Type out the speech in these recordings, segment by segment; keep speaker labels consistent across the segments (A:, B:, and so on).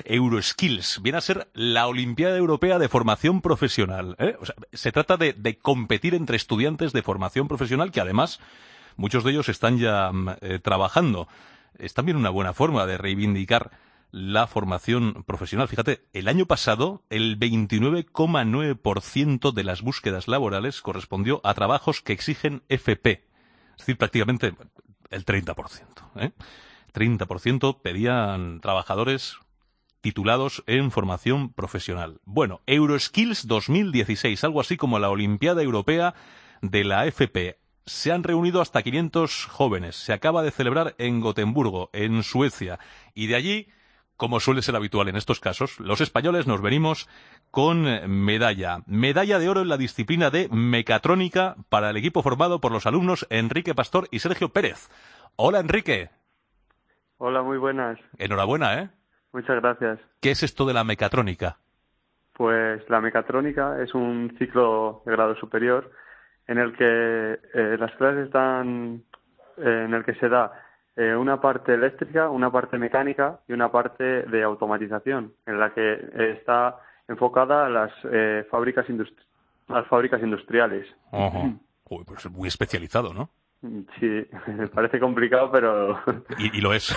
A: Euroskills. Viene a ser la Olimpiada Europea de Formación Profesional, ¿eh? O sea, se trata de competir entre estudiantes de formación profesional que además muchos de ellos están ya trabajando. Es también una buena forma de reivindicar la formación profesional. Fíjate, el año pasado el 29,9% de las búsquedas laborales correspondió a trabajos que exigen FP. Es decir, prácticamente el 30%. 30% pedían trabajadores titulados en formación profesional. Bueno, Euroskills 2016, algo así como la Olimpiada Europea de la FP. Se han reunido hasta 500 jóvenes. Se acaba de celebrar en Gotemburgo, en Suecia. Y de allí, como suele ser habitual en estos casos, los españoles nos venimos con medalla. Medalla de oro en la disciplina de mecatrónica para el equipo formado por los alumnos Enrique Pastor y Sergio Pérez. Hola, Enrique.
B: Hola, muy buenas.
A: Enhorabuena, ¿eh?
B: Muchas gracias.
A: ¿Qué es esto de la mecatrónica?
B: Pues la mecatrónica es un ciclo de grado superior en el que las clases están, en el que se da una parte eléctrica, una parte mecánica y una parte de automatización, en la que está enfocada a las fábricas industriales.
A: Uh-huh. Uy, pues es muy especializado, ¿no?
B: Sí, me parece complicado, pero...
A: Y lo es.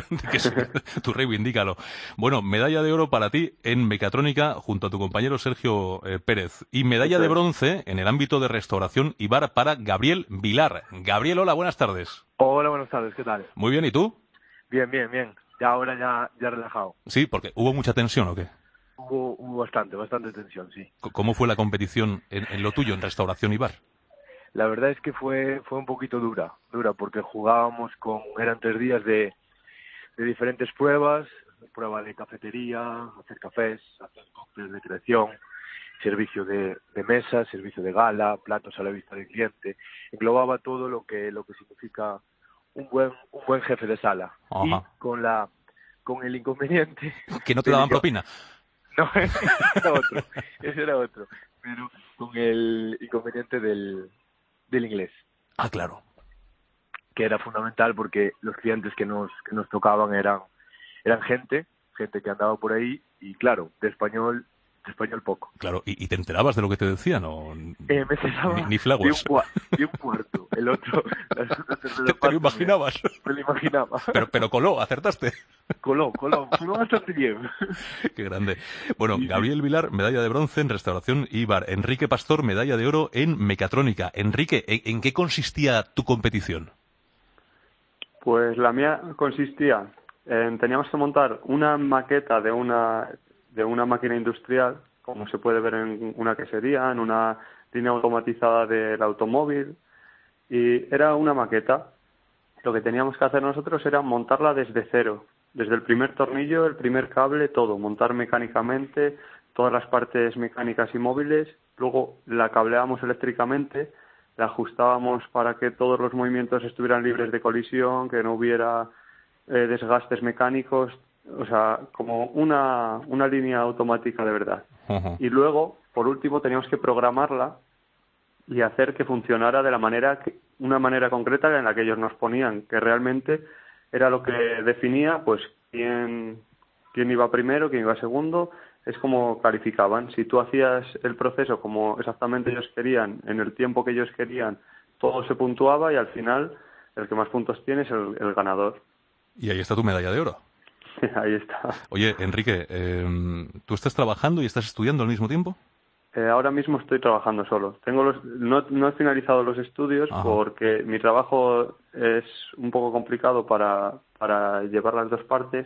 A: Tú reivindícalo. Bueno, medalla de oro para ti en mecatrónica junto a tu compañero Sergio Pérez. Y medalla de bronce en el ámbito de restauración y bar para Gabriel Vilar. Gabriel, hola, buenas tardes.
C: Hola, buenas tardes, ¿qué tal?
A: Muy bien, ¿y tú?
C: Bien. Ya ahora ya relajado.
A: Sí, porque ¿hubo mucha tensión o qué?
C: Hubo bastante tensión, sí.
A: ¿Cómo fue la competición en lo tuyo, en restauración y bar?
C: La verdad es que fue un poquito dura, porque eran 3 días de diferentes pruebas, prueba de cafetería, hacer cafés, hacer cócteles de creación, servicio de mesa, servicio de gala, platos a la vista del cliente. Englobaba todo lo que significa un buen jefe de sala.
A: Ajá.
C: Y con el inconveniente...
A: ¿Que no te daban propina?
C: No, ese era otro. Pero con el inconveniente del inglés.
A: Ah, claro.
C: Que era fundamental porque los clientes que nos tocaban eran gente que andaba por ahí y claro, de español poco.
A: Claro, ¿y te enterabas de lo que te decían o
C: me enteraba
A: ni flaguas?
C: De un cuarto, el otro...
A: ¿Te lo imaginabas?
C: Me lo imaginaba.
A: Pero coló, acertaste.
C: Coló bastante bien.
A: Qué grande. Bueno, Gabriel Vilar, medalla de bronce en restauración y bar. Enrique Pastor, medalla de oro en mecatrónica. Enrique, ¿en qué consistía tu competición?
B: Pues la mía consistía en... Teníamos que montar una maqueta de una máquina industrial, como se puede ver en una quesería, en una línea automatizada del automóvil, y era una maqueta. Lo que teníamos que hacer nosotros era montarla desde cero, desde el primer tornillo, el primer cable, todo, montar mecánicamente todas las partes mecánicas y móviles, luego la cableábamos eléctricamente, la ajustábamos para que todos los movimientos estuvieran libres de colisión, que no hubiera desgastes mecánicos, o sea, como una línea automática de verdad.
A: Uh-huh.
B: Y luego, por último, teníamos que programarla y hacer que funcionara de una manera concreta en la que ellos nos ponían, que realmente era lo que definía pues quién iba primero, quién iba segundo, es como calificaban. Si tú hacías el proceso como exactamente ellos querían, en el tiempo que ellos querían, todo se puntuaba y al final el que más puntos tiene es el ganador.
A: Y ahí está tu medalla de oro.
B: Ahí está.
A: Oye, Enrique, ¿tú estás trabajando y estás estudiando al mismo tiempo?
B: Ahora mismo estoy trabajando solo. No he finalizado los estudios. Ajá. Porque mi trabajo es un poco complicado para llevar las dos partes,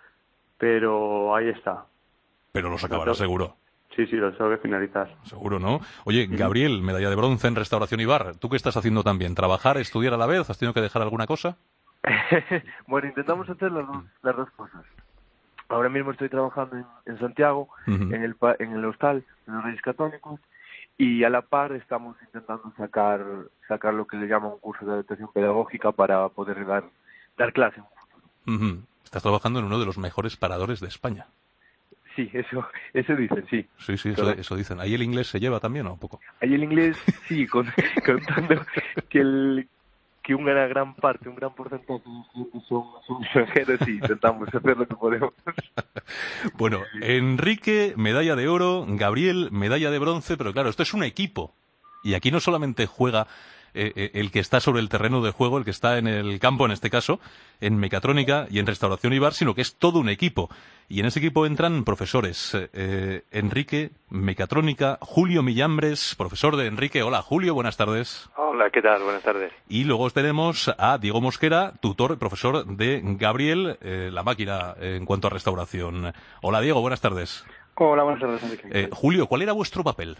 B: pero ahí está.
A: Pero los acabarás seguro.
B: Sí, los tengo que finalizar.
A: Seguro, ¿no? Oye, Gabriel, medalla de bronce en restauración y bar. ¿Tú qué estás haciendo también? ¿Trabajar, estudiar a la vez? ¿Has tenido que dejar alguna cosa?
C: Bueno, intentamos hacer las dos cosas. Ahora mismo estoy trabajando en Santiago, uh-huh, en el hostal, en los Reyes Católicos, y a la par estamos intentando sacar lo que le llaman un curso de adaptación pedagógica para poder dar clase.
A: Uh-huh. Estás trabajando en uno de los mejores paradores de España.
C: Sí, eso dicen, sí.
A: Sí, eso dicen. ¿Ahí el inglés se lleva también o poco?
C: Ahí el inglés, sí, contando que que una gran parte, un gran porcentaje son extranjeros y intentamos hacer lo que podemos.
A: Bueno, Enrique, medalla de oro, Gabriel, medalla de bronce, pero claro, esto es un equipo. Y aquí no solamente juega el que está sobre el terreno de juego, el que está en el campo, en este caso, en mecatrónica y en restauración y bar, sino que es todo un equipo. Y en ese equipo entran profesores. Enrique, mecatrónica, Julio Millambres, profesor de Enrique. Hola, Julio, buenas tardes.
D: Hola, ¿qué tal? Buenas tardes.
A: Y luego tenemos a Diego Mosquera, tutor y profesor de Gabriel, la máquina en cuanto a restauración. Hola, Diego, buenas tardes.
E: Hola, buenas tardes, Enrique.
A: Julio, ¿cuál era vuestro papel?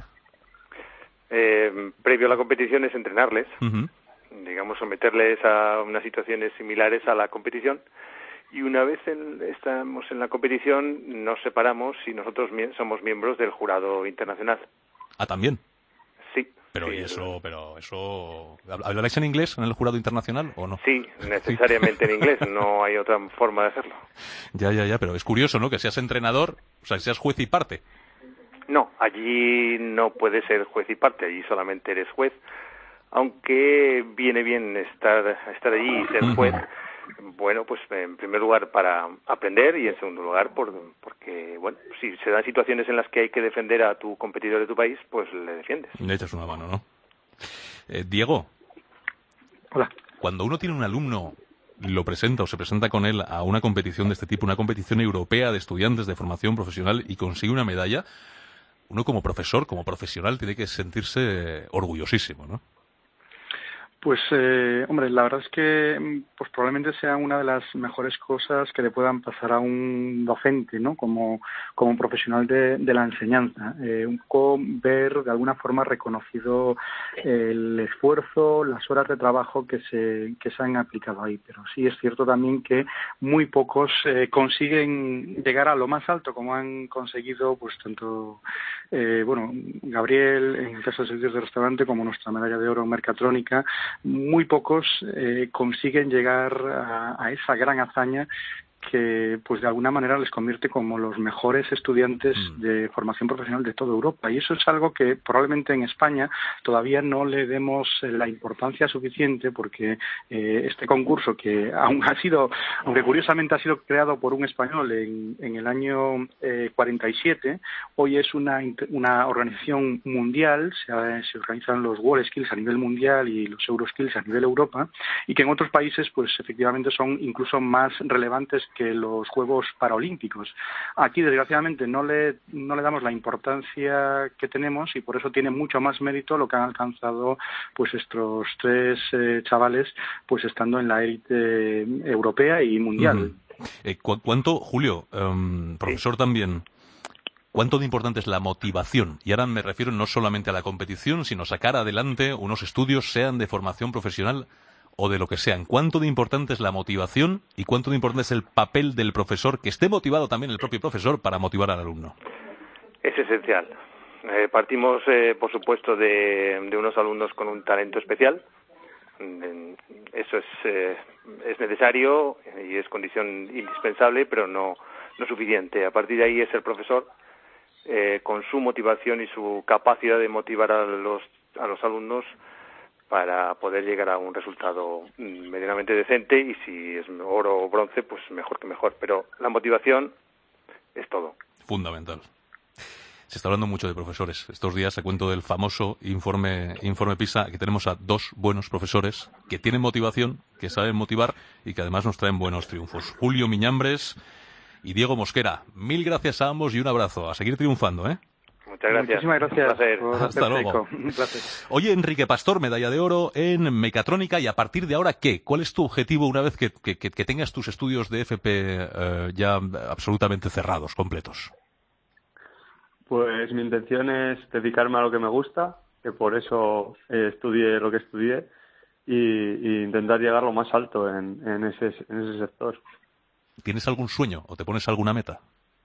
D: Previo a la competición es entrenarles, digamos, someterles a unas situaciones similares a la competición, y una vez estamos en la competición nos separamos y nosotros somos miembros del jurado internacional.
A: Ah, ¿también?
D: Sí.
A: Pero
D: sí,
A: ¿y eso, habláis en inglés en el jurado internacional o no?
D: Sí, necesariamente en inglés, no hay otra forma de hacerlo.
A: Ya, pero es curioso, ¿no? Que seas entrenador, o sea, que seas juez y parte.
D: No, allí no puedes ser juez y parte, allí solamente eres juez, aunque viene bien estar allí y ser juez, bueno, pues en primer lugar para aprender y en segundo lugar porque, bueno, si se dan situaciones en las que hay que defender a tu competidor de tu país, pues le defiendes.
A: Le echas una mano, ¿no? Diego.
E: Hola.
A: Cuando uno tiene un alumno, lo presenta o se presenta con él a una competición de este tipo, una competición europea de estudiantes de formación profesional y consigue una medalla, uno como profesor, como profesional, tiene que sentirse orgullosísimo, ¿no?
E: Pues, hombre, la verdad es que pues probablemente sea una de las mejores cosas que le puedan pasar a un docente, ¿no? Como profesional de la enseñanza. Un poco ver de alguna forma reconocido el esfuerzo, las horas de trabajo que se han aplicado ahí. Pero sí es cierto también que muy pocos consiguen llegar a lo más alto, como han conseguido pues tanto Gabriel en el caso de servicios de restaurante como nuestra medalla de oro en mecatrónica. Muy pocos consiguen llegar a esa gran hazaña que pues de alguna manera les convierte como los mejores estudiantes de formación profesional de toda Europa, y eso es algo que probablemente en España todavía no le demos la importancia suficiente, porque este concurso, que aunque curiosamente ha sido creado por un español en el año 47, hoy es una organización mundial, se organizan los World Skills a nivel mundial y los Euroskills a nivel Europa, y que en otros países pues efectivamente son incluso más relevantes que los Juegos Paralímpicos. Aquí, desgraciadamente, no le damos la importancia que tenemos, y por eso tiene mucho más mérito lo que han alcanzado pues estos tres chavales, pues estando en la élite europea y mundial.
A: ¿Cuánto, Julio, profesor también, cuánto de importante es la motivación? Y ahora me refiero no solamente a la competición, sino sacar adelante unos estudios, sean de formación profesional o de lo que sean. ¿Cuánto de importante es la motivación y cuánto de importante es el papel del profesor, que esté motivado también el propio profesor para motivar al alumno?
D: Es esencial. Partimos, por supuesto, de unos alumnos con un talento especial. Eso es necesario y es condición indispensable, pero no suficiente. A partir de ahí es el profesor, con su motivación y su capacidad de motivar a los alumnos para poder llegar a un resultado medianamente decente, y si es oro o bronce, pues mejor que mejor. Pero la motivación es todo.
A: Fundamental. Se está hablando mucho de profesores. Estos días, a cuento del famoso informe PISA, que tenemos a dos buenos profesores que tienen motivación, que saben motivar y que además nos traen buenos triunfos. Julio Millambres y Diego Mosquera. 1000 gracias a ambos y un abrazo. A seguir triunfando, ¿eh?
D: Muchas gracias.
E: Muchísimas gracias.
D: Un placer.
A: Hasta luego.
E: Un placer.
A: Oye, Enrique Pastor, medalla de oro en mecatrónica, y a partir de ahora, ¿qué? ¿Cuál es tu objetivo una vez que tengas tus estudios de FP ya absolutamente cerrados, completos?
B: Pues mi intención es dedicarme a lo que me gusta, que por eso estudié lo que estudié, y intentar llegar lo más alto en ese sector.
A: ¿Tienes algún sueño o te pones alguna meta?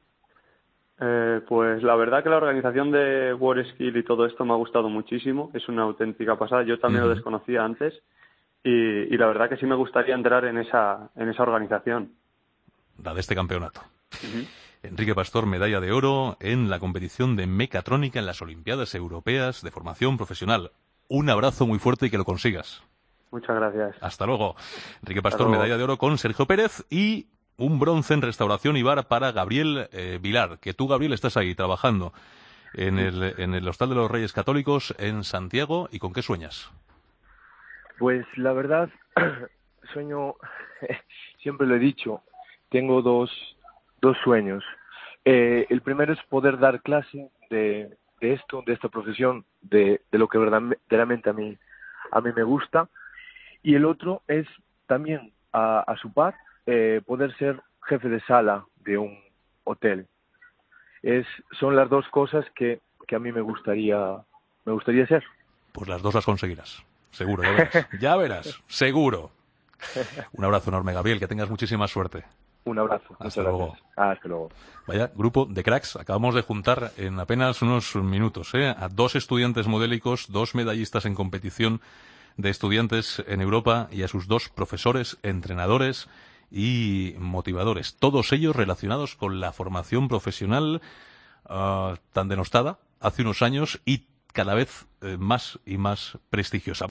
B: Pues la verdad que la organización de WorldSkill y todo esto me ha gustado muchísimo. Es una auténtica pasada. Yo también lo desconocía antes, y la verdad que sí me gustaría entrar en esa organización.
A: La de este campeonato. Enrique Pastor, medalla de oro en la competición de mecatrónica en las Olimpiadas Europeas de Formación Profesional. Un abrazo muy fuerte y que lo consigas.
B: Muchas gracias.
A: Hasta luego. Enrique Pastor, medalla de oro con Sergio Pérez, y un bronce en restauración y bar para Gabriel Vilar, que tú, Gabriel, estás ahí trabajando en el Hostal de los Reyes Católicos en Santiago. ¿Y con qué sueñas?
C: Pues la verdad, sueño, siempre lo he dicho, tengo dos sueños. El primero es poder dar clase de esta profesión, de lo que verdaderamente a mí me gusta. Y el otro es también, a su par, poder ser jefe de sala de un hotel. Son las dos cosas que a mí me gustaría ser.
A: Pues las dos las conseguirás, seguro, ya verás, seguro. Un abrazo enorme, Gabriel, que tengas muchísima suerte.
C: Un abrazo.
A: Hasta luego.
C: Hasta luego.
A: Vaya grupo de cracks. Acabamos de juntar en apenas unos minutos a 2 estudiantes modélicos, 2 medallistas en competición de estudiantes en Europa, y a sus 2 profesores, entrenadores y motivadores. Todos ellos relacionados con la formación profesional tan denostada hace unos años y cada vez más y más prestigiosa.